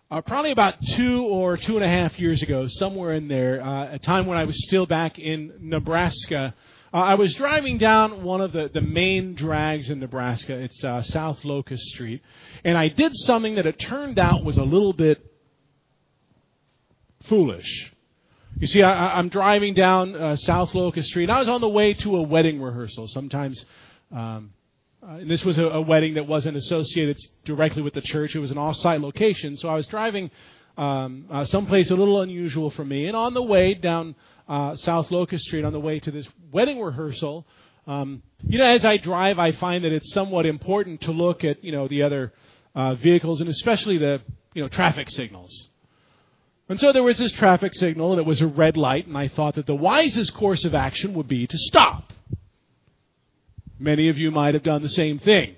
Probably about 2.5 years ago, somewhere in there, a time when I was still back in Nebraska, I was driving down one of the main drags in Nebraska. It's South Locust Street. And I did something that it turned out was a little bit foolish. You see, I'm driving down South Locust Street, and I was on the way to a wedding rehearsal. Sometimes, and this was a wedding that wasn't associated directly with the church. It was an off-site location. So I was driving someplace a little unusual for me. And on the way down South Locust Street, on the way to this wedding rehearsal, as I drive, I find that it's somewhat important to look at, the other vehicles and especially the, traffic signals. And so there was this traffic signal, and it was a red light, and I thought that the wisest course of action would be to stop. Many of you might have done the same thing.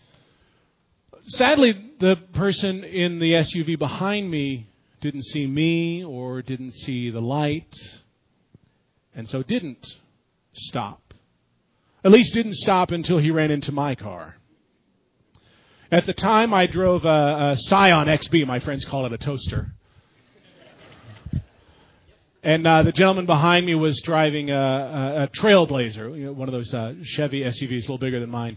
Sadly, the person in the SUV behind me didn't see me or didn't see the light, and so didn't stop. At least didn't stop until he ran into my car. At the time, I drove a Scion XB. My friends call it a toaster. And the gentleman behind me was driving a Trailblazer, one of those Chevy SUVs, a little bigger than mine.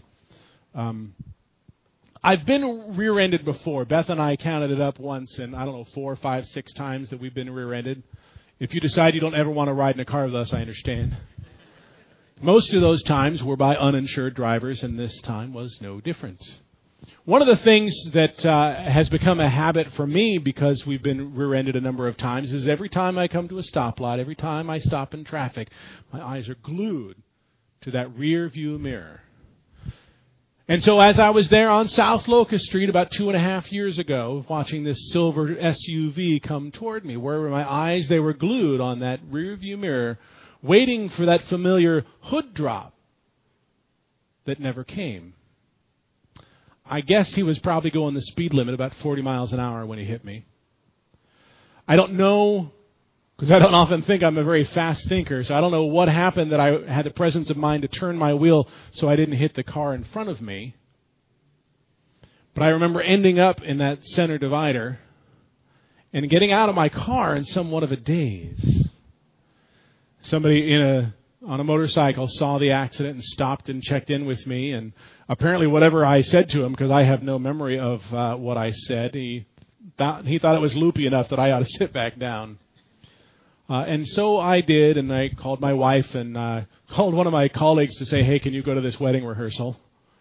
I've been rear-ended before. Beth and I counted it up once, and 4, 5, 6 times that we've been rear-ended. If you decide you don't ever want to ride in a car with us, I understand. Most of those times were by uninsured drivers, and this time was no different. One of the things that has become a habit for me because we've been rear-ended a number of times is every time I come to a stoplight, every time I stop in traffic, my eyes are glued to that rear view mirror. And so as I was there on South Locust Street about 2.5 years ago, watching this silver SUV come toward me, where were my eyes? They were glued on that rear view mirror, waiting for that familiar hood drop that never came. I guess he was probably going the speed limit about 40 miles an hour when he hit me. I don't know, because I don't often think I'm a very fast thinker, so I don't know what happened that I had the presence of mind to turn my wheel so I didn't hit the car in front of me. But I remember ending up in that center divider and getting out of my car in somewhat of a daze. Somebody on a motorcycle saw the accident and stopped and checked in with me, and apparently whatever I said to him, because I have no memory of what I said, he thought it was loopy enough that I ought to sit back down. And so I did, and I called my wife and called one of my colleagues to say, hey, can you go to this wedding rehearsal?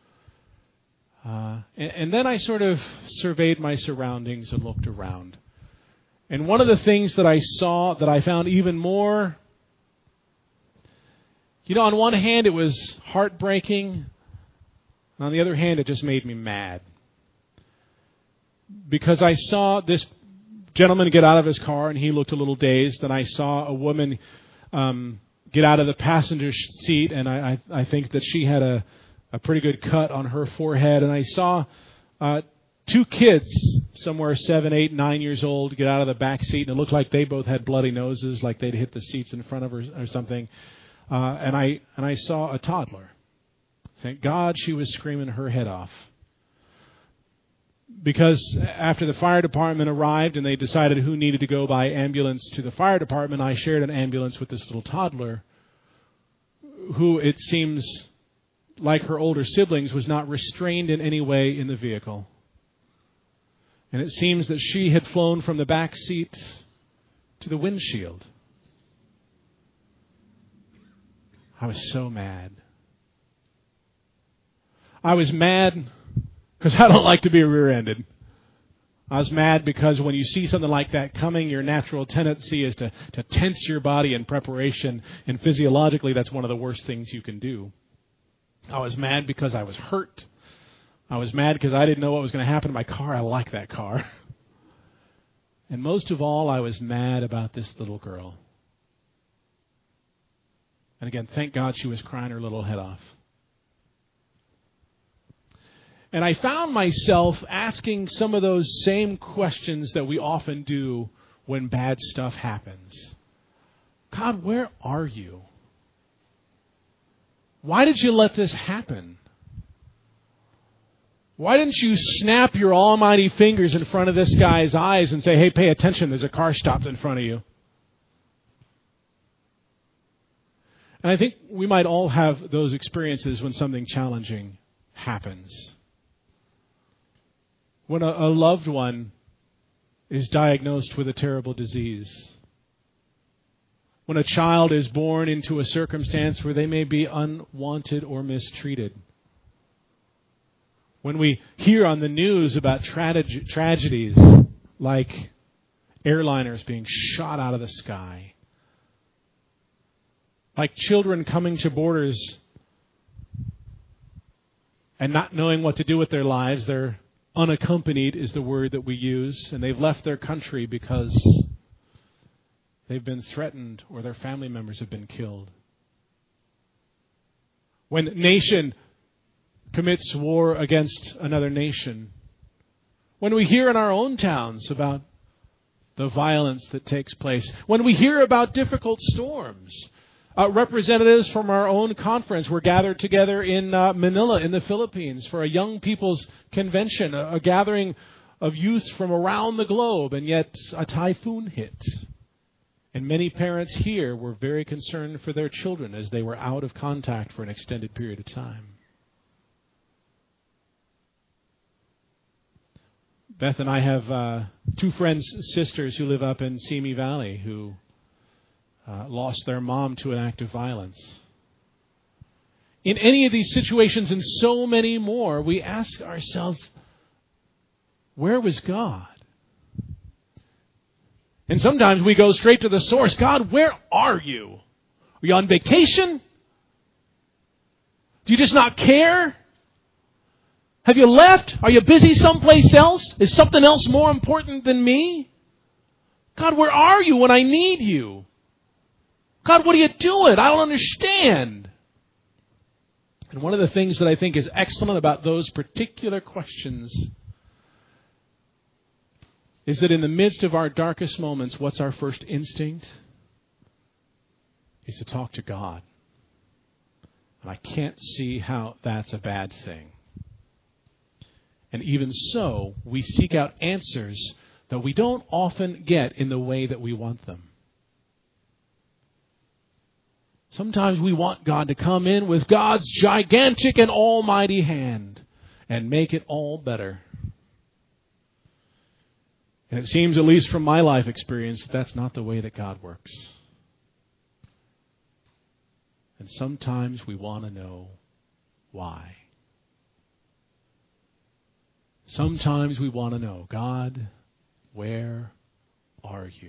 And then I sort of surveyed my surroundings and looked around. And one of the things that I saw that I found even more, on one hand it was heartbreaking, and on the other hand it just made me mad. Because I saw this gentleman get out of his car, and he looked a little dazed, and I saw a woman get out of the passenger seat, and I think that she had a pretty good cut on her forehead, and I saw 2 kids, somewhere 7, 8, 9 years old, get out of the back seat, and it looked like they both had bloody noses, like they'd hit the seats in front of her or something. And I saw a toddler. Thank God she was screaming her head off. Because after the fire department arrived and they decided who needed to go by ambulance to the fire department, I shared an ambulance with this little toddler who, it seems, like her older siblings, was not restrained in any way in the vehicle. And it seems that she had flown from the back seat to the windshield. I was so mad. I was mad because I don't like to be rear-ended. I was mad because when you see something like that coming, your natural tendency is to tense your body in preparation, and physiologically that's one of the worst things you can do. I was mad because I was hurt. I was mad because I didn't know what was going to happen to my car. I like that car. And most of all, I was mad about this little girl. And again, thank God she was crying her little head off. And I found myself asking some of those same questions that we often do when bad stuff happens. God, where are you? Why did you let this happen? Why didn't you snap your almighty fingers in front of this guy's eyes and say, hey, pay attention, there's a car stopped in front of you? And I think we might all have those experiences when something challenging happens. When a loved one is diagnosed with a terrible disease. When a child is born into a circumstance where they may be unwanted or mistreated. When we hear on the news about tragedies like airliners being shot out of the sky. Like children coming to borders and not knowing what to do with their lives. They're unaccompanied is the word that we use. And they've left their country because they've been threatened or their family members have been killed. When a nation commits war against another nation. When we hear in our own towns about the violence that takes place. When we hear about difficult storms. Representatives from our own conference were gathered together in Manila in the Philippines for a young people's convention, a gathering of youth from around the globe, and yet a typhoon hit. And many parents here were very concerned for their children as they were out of contact for an extended period of time. Beth and I have two friends, sisters who live up in Simi Valley who lost their mom to an act of violence. In any of these situations and so many more, we ask ourselves, where was God? And sometimes we go straight to the source. God, where are you? Are you on vacation? Do you just not care? Have you left? Are you busy someplace else? Is something else more important than me? God, where are you when I need you? God, what are you doing? I don't understand. And one of the things that I think is excellent about those particular questions is that in the midst of our darkest moments, what's our first instinct? Is to talk to God. And I can't see how that's a bad thing. And even so, we seek out answers that we don't often get in the way that we want them. Sometimes we want God to come in with God's gigantic and almighty hand and make it all better. And it seems, at least from my life experience, that's not the way that God works. And sometimes we want to know why. Sometimes we want to know, God, where are you?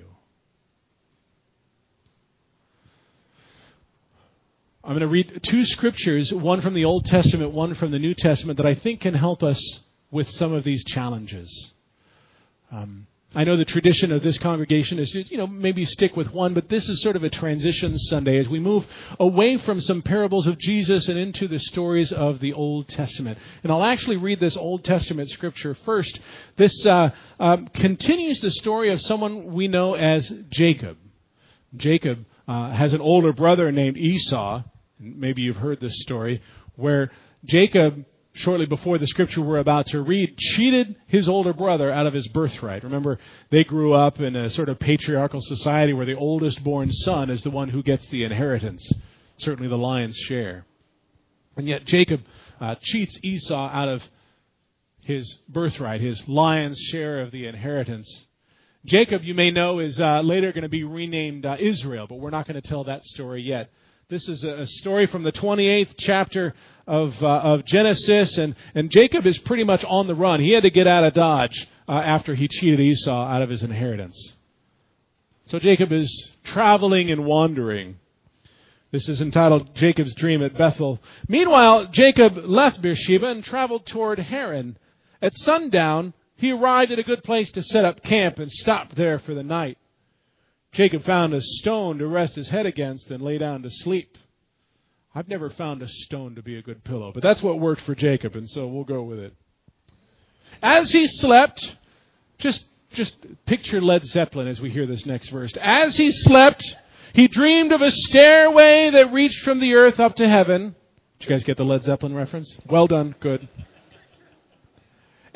I'm going to read two scriptures, one from the Old Testament, one from the New Testament, that I think can help us with some of these challenges. I know the tradition of this congregation is, maybe stick with one, but this is sort of a transition Sunday as we move away from some parables of Jesus and into the stories of the Old Testament. And I'll actually read this Old Testament scripture first. This continues the story of someone we know as Jacob. Jacob has an older brother named Esau. Maybe you've heard this story, where Jacob, shortly before the scripture we're about to read, cheated his older brother out of his birthright. Remember, they grew up in a sort of patriarchal society where the oldest born son is the one who gets the inheritance, certainly the lion's share. And yet Jacob cheats Esau out of his birthright, his lion's share of the inheritance. Jacob, you may know, is later going to be renamed Israel, but we're not going to tell that story yet. This is a story from the 28th chapter of Genesis, and Jacob is pretty much on the run. He had to get out of Dodge after he cheated Esau out of his inheritance. So Jacob is traveling and wandering. This is entitled Jacob's Dream at Bethel. Meanwhile, Jacob left Beersheba and traveled toward Haran. At sundown, he arrived at a good place to set up camp and stopped there for the night. Jacob found a stone to rest his head against and lay down to sleep. I've never found a stone to be a good pillow, but that's what worked for Jacob, and so we'll go with it. As he slept, just picture Led Zeppelin as we hear this next verse. As he slept, he dreamed of a stairway that reached from the earth up to heaven. Did you guys get the Led Zeppelin reference? Well done. Good.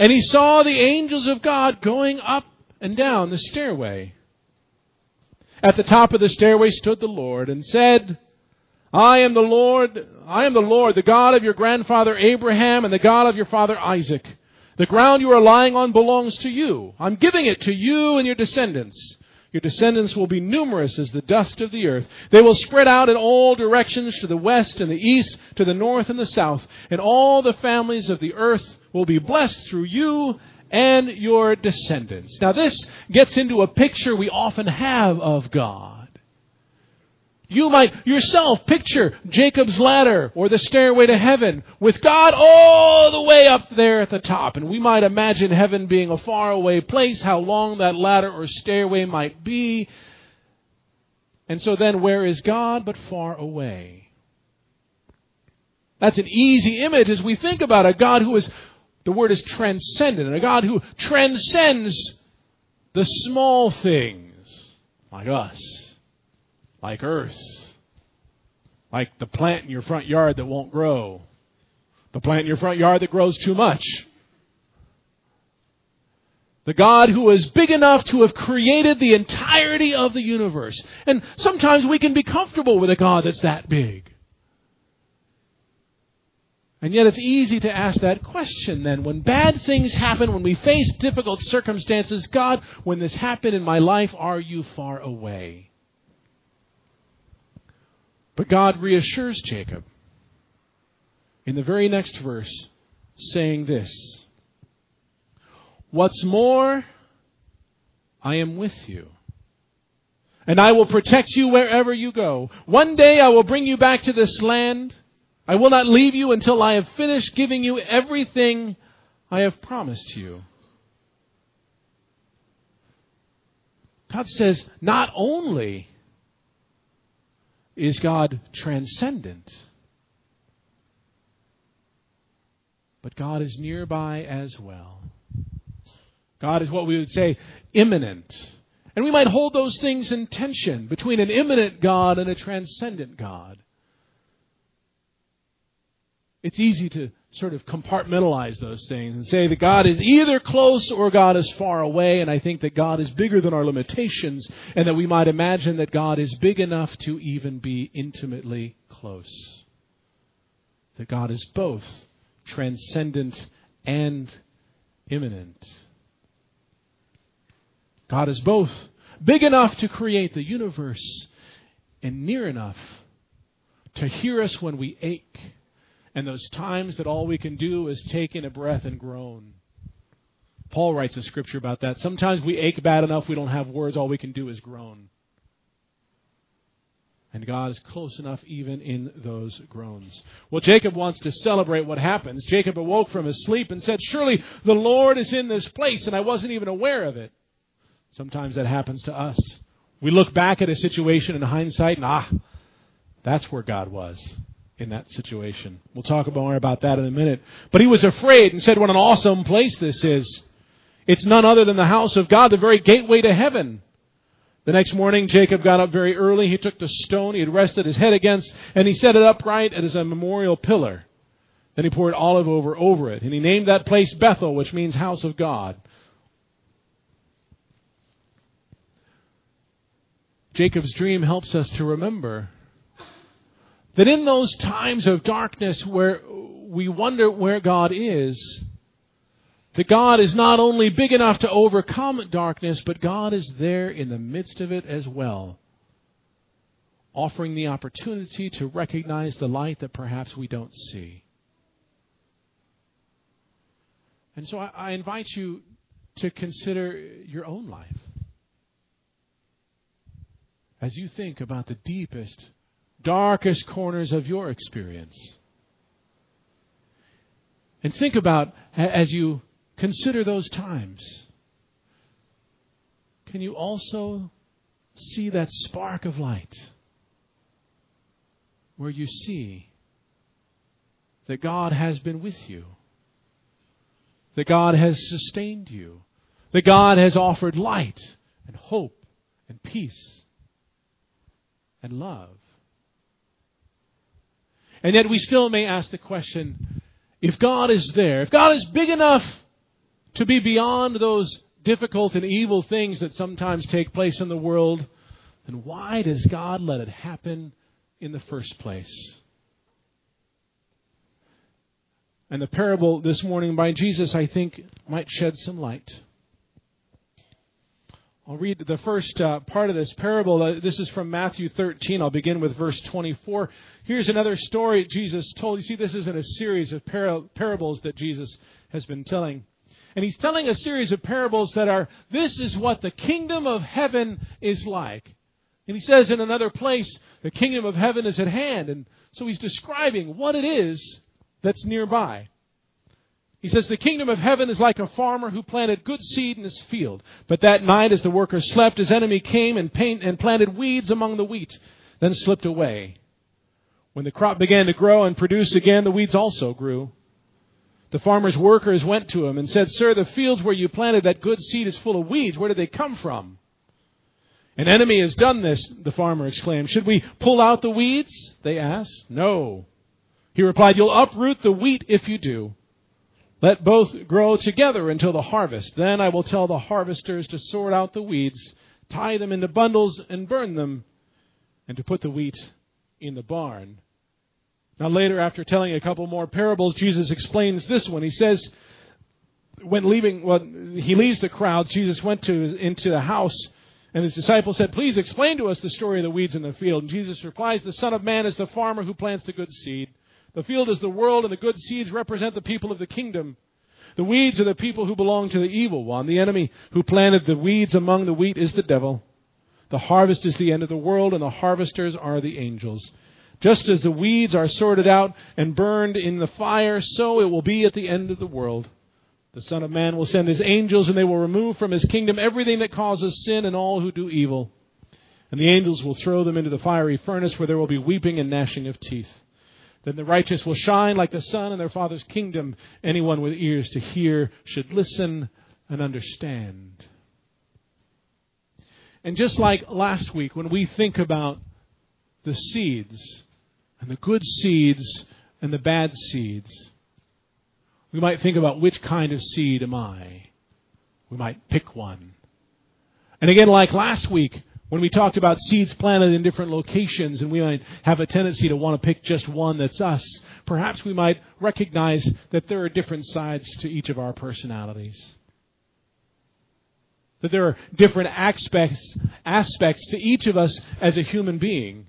And he saw the angels of God going up and down the stairway. At the top of the stairway stood the Lord and said, I am the Lord, the God of your grandfather Abraham and the God of your father Isaac. The ground you are lying on belongs to you. I'm giving it to you and your descendants. Your descendants will be numerous as the dust of the earth. They will spread out in all directions, to the west and the east, to the north and the south. And all the families of the earth will be blessed through you and your descendants. Now this gets into a picture we often have of God. You might yourself picture Jacob's ladder or the stairway to heaven with God all the way up there at the top. And we might imagine heaven being a faraway place, how long that ladder or stairway might be. And so then where is God but far away? That's an easy image as we think about a God who is, the word is transcendent, a God who transcends the small things like us. Like earth. Like the plant in your front yard that won't grow. The plant in your front yard that grows too much. The God who is big enough to have created the entirety of the universe. And sometimes we can be comfortable with a God that's that big. And yet it's easy to ask that question then. When bad things happen, when we face difficult circumstances, God, when this happened in my life, are you far away? But God reassures Jacob in the very next verse, saying this, what's more, I am with you, and I will protect you wherever you go. One day I will bring you back to this land. I will not leave you until I have finished giving you everything I have promised you. God says, not only is God transcendent, but God is nearby as well. God is what we would say immanent. And we might hold those things in tension between an immanent God and a transcendent God. It's easy to sort of compartmentalize those things and say that God is either close or God is far away. And I think that God is bigger than our limitations, and that we might imagine that God is big enough to even be intimately close. That God is both transcendent and immanent. God is both big enough to create the universe and near enough to hear us when we ache. And those times that all we can do is take in a breath and groan. Paul writes a scripture about that. Sometimes we ache bad enough we don't have words. All we can do is groan. And God is close enough even in those groans. Well, Jacob wants to celebrate what happens. Jacob awoke from his sleep and said, surely the Lord is in this place, and I wasn't even aware of it. Sometimes that happens to us. We look back at a situation in hindsight and, that's where God was. In that situation. We'll talk more about that in a minute. But he was afraid and said, what an awesome place this is. It's none other than the house of God, the very gateway to heaven. The next morning, Jacob got up very early. He took the stone he had rested his head against, and he set it upright as a memorial pillar. Then he poured olive oil over it, and he named that place Bethel, which means house of God. Jacob's dream helps us to remember that in those times of darkness where we wonder where God is, that God is not only big enough to overcome darkness, but God is there in the midst of it as well, offering the opportunity to recognize the light that perhaps we don't see. And so I invite you to consider your own life as you think about the deepest, darkest corners of your experience. And think about, as you consider those times, can you also see that spark of light where you see that God has been with you, that God has sustained you, that God has offered light and hope and peace and love? And yet we still may ask the question, if God is there, if God is big enough to be beyond those difficult and evil things that sometimes take place in the world, then why does God let it happen in the first place? And the parable this morning by Jesus, I think, might shed some light. I'll read the first part of this parable. This is from Matthew 13. I'll begin with verse 24. Here's another story Jesus told. You see, this is in a series of parables that Jesus has been telling. And he's telling a series of parables that are, this is what the kingdom of heaven is like. And he says in another place, the kingdom of heaven is at hand. And so he's describing what it is that's nearby. He says, the kingdom of heaven is like a farmer who planted good seed in his field. But that night, as the workers slept, his enemy came and planted weeds among the wheat, then slipped away. When the crop began to grow and produce again, the weeds also grew. The farmer's workers went to him and said, Sir, the fields where you planted that good seed is full of weeds. Where did they come from? An enemy has done this, the farmer exclaimed. Should we pull out the weeds? They asked. No. He replied, You'll uproot the wheat if you do. Let both grow together until the harvest. Then I will tell the harvesters to sort out the weeds, tie them into bundles and burn them, and to put the wheat in the barn. Now later, after telling a couple more parables, Jesus explains this one. He says, he leaves the crowd. Jesus went into the house, and his disciples said, Please explain to us the story of the weeds in the field. And Jesus replies, The Son of Man is the farmer who plants the good seed. The field is the world, and the good seeds represent the people of the kingdom. The weeds are the people who belong to the evil one. The enemy who planted the weeds among the wheat is the devil. The harvest is the end of the world, and the harvesters are the angels. Just as the weeds are sorted out and burned in the fire, so it will be at the end of the world. The Son of Man will send his angels, and they will remove from his kingdom everything that causes sin and all who do evil. And the angels will throw them into the fiery furnace, where there will be weeping and gnashing of teeth. Then the righteous will shine like the sun in their Father's kingdom. Anyone with ears to hear should listen and understand. And just like last week, when we think about the seeds, and the good seeds and the bad seeds, we might think about which kind of seed am I? We might pick one. And again, like last week, when we talked about seeds planted in different locations, and we might have a tendency to want to pick just one that's us, perhaps we might recognize that there are different sides to each of our personalities. That there are different aspects to each of us as a human being.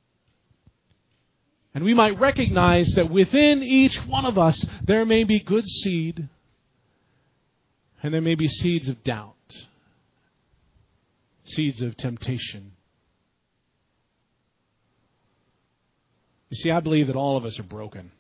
And we might recognize that within each one of us, there may be good seed, and there may be seeds of doubt. Seeds of temptation. You see, I believe that all of us are broken.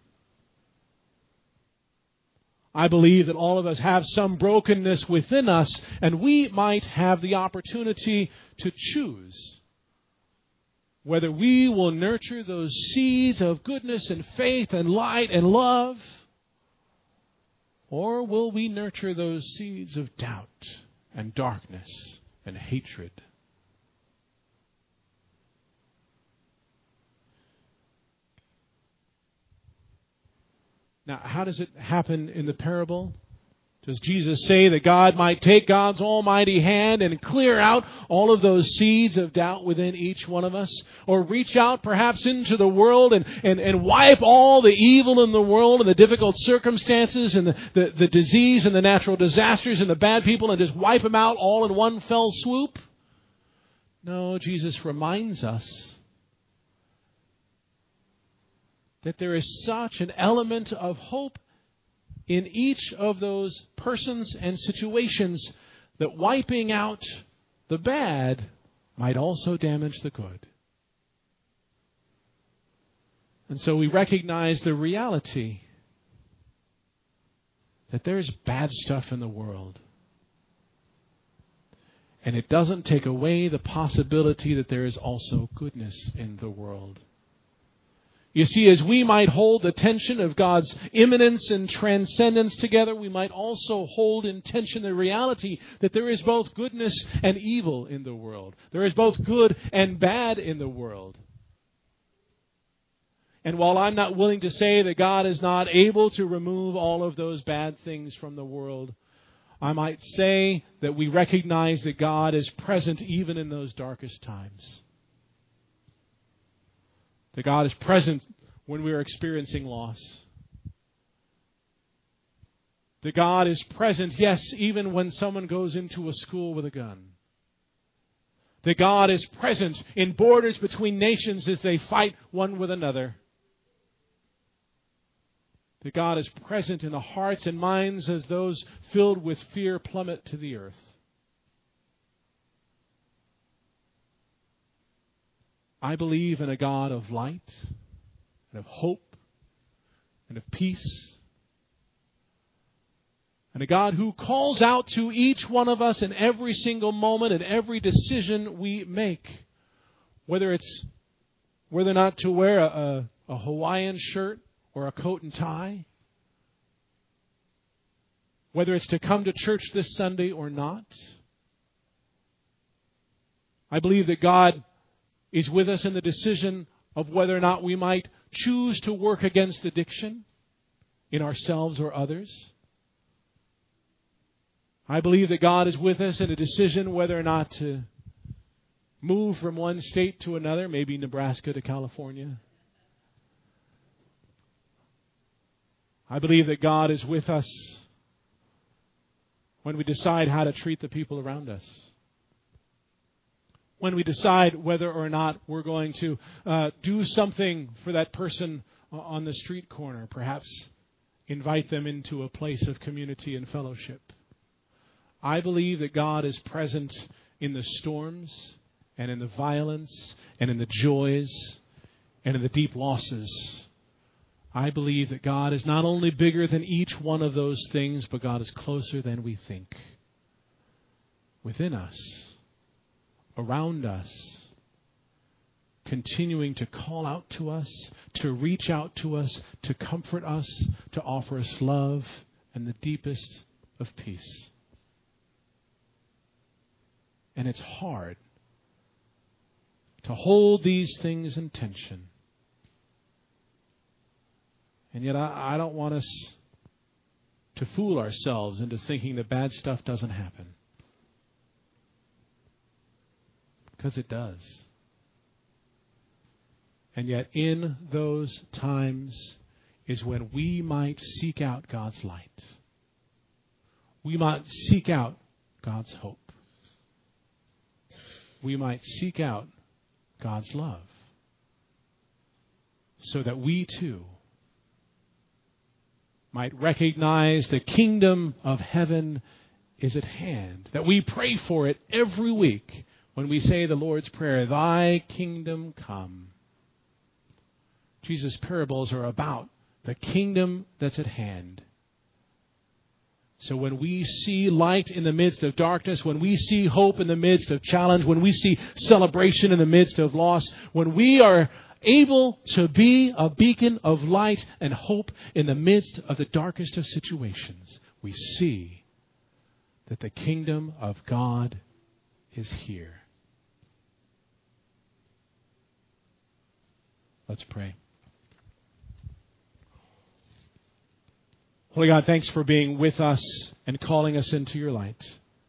I believe that all of us have some brokenness within us, and we might have the opportunity to choose whether we will nurture those seeds of goodness and faith and light and love, or will we nurture those seeds of doubt and darkness and hatred. Now, how does it happen in the parable? Does Jesus say that God might take God's almighty hand and clear out all of those seeds of doubt within each one of us? Or reach out perhaps into the world and wipe all the evil in the world and the difficult circumstances and the disease and the natural disasters and the bad people and just wipe them out all in one fell swoop? No, Jesus reminds us that there is such an element of hope in each of those persons and situations that wiping out the bad might also damage the good. And so we recognize the reality that there's bad stuff in the world. And it doesn't take away the possibility that there is also goodness in the world. You see, as we might hold the tension of God's immanence and transcendence together, we might also hold in tension the reality that there is both goodness and evil in the world. There is both good and bad in the world. And while I'm not willing to say that God is not able to remove all of those bad things from the world, I might say that we recognize that God is present even in those darkest times. That God is present when we are experiencing loss. That God is present, yes, even when someone goes into a school with a gun. That God is present in borders between nations as they fight one with another. That God is present in the hearts and minds as those filled with fear plummet to the earth. I believe in a God of light and of hope and of peace. And a God who calls out to each one of us in every single moment and every decision we make. Whether or not to wear a Hawaiian shirt or a coat and tie. Whether it's to come to church this Sunday or not. I believe that God is with us in the decision of whether or not we might choose to work against addiction in ourselves or others. I believe that God is with us in a decision whether or not to move from one state to another, maybe Nebraska to California. I believe that God is with us when we decide how to treat the people around us. When we decide whether or not we're going to do something for that person on the street corner, perhaps invite them into a place of community and fellowship. I believe that God is present in the storms and in the violence and in the joys and in the deep losses. I believe that God is not only bigger than each one of those things, but God is closer than we think. Within us, around us, continuing to call out to us, to reach out to us, to comfort us, to offer us love and the deepest of peace. And it's hard to hold these things in tension. And yet I don't want us to fool ourselves into thinking that bad stuff doesn't happen. Because it does. And yet in those times is when we might seek out God's light. We might seek out God's hope. We might seek out God's love. So that we too might recognize the kingdom of heaven is at hand. That we pray for it every week when we say the Lord's Prayer, Thy kingdom come. Jesus' parables are about the kingdom that's at hand. So when we see light in the midst of darkness, when we see hope in the midst of challenge, when we see celebration in the midst of loss, when we are able to be a beacon of light and hope in the midst of the darkest of situations, we see that the kingdom of God is here. Let's pray. Holy God, thanks for being with us and calling us into your light.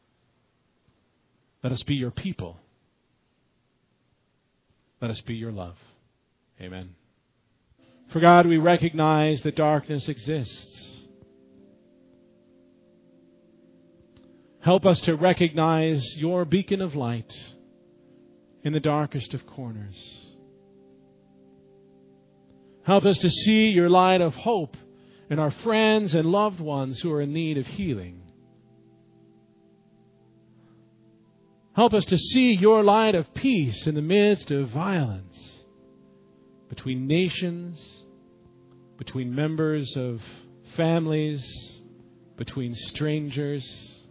Let us be your people. Let us be your love. Amen. For God, we recognize that darkness exists. Help us to recognize your beacon of light in the darkest of corners. Help us to see your light of hope in our friends and loved ones who are in need of healing. Help us to see your light of peace in the midst of violence between nations, between members of families, between strangers.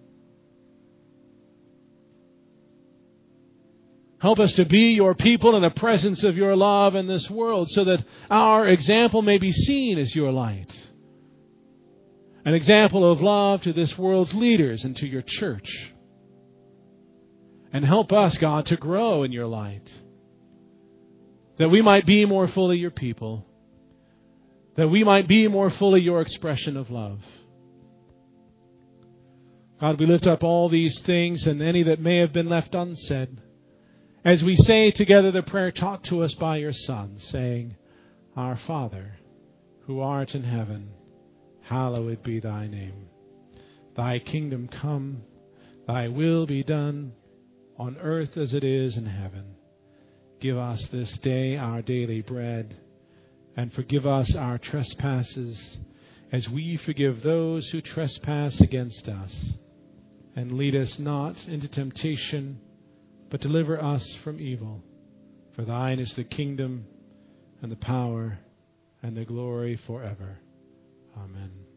Help us to be your people in the presence of your love in this world so that our example may be seen as your light. An example of love to this world's leaders and to your church. And help us, God, to grow in your light. That we might be more fully your people. That we might be more fully your expression of love. God, we lift up all these things and any that may have been left unsaid, as we say together the prayer taught to us by your Son, saying, Our Father, who art in heaven, hallowed be thy name. Thy kingdom come, thy will be done, on earth as it is in heaven. Give us this day our daily bread, and forgive us our trespasses, as we forgive those who trespass against us. And lead us not into temptation, but deliver us from evil. For thine is the kingdom, and the power, and the glory forever. Amen.